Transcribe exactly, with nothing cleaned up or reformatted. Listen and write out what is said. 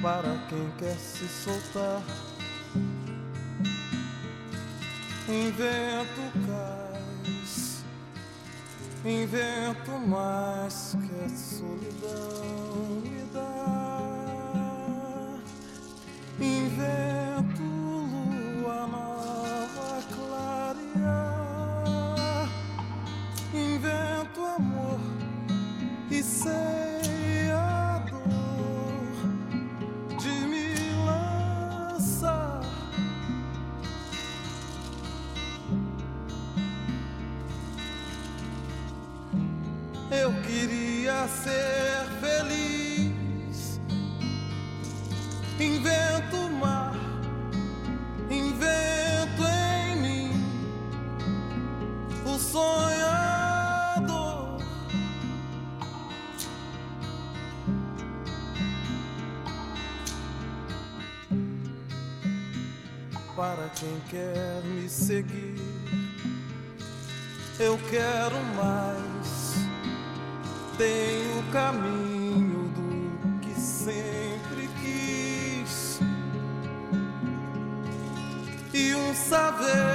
para quem quer se soltar. Invento cais, invento mais que a solidão me dá. Invento lua nova clarear. Invento amor e sei a dor de me lançar. Eu queria ser feliz. Invento o mar, invento em mim o sonhador. Para quem quer me seguir, eu quero mais. Tenho o caminho do que sempre quis e um saber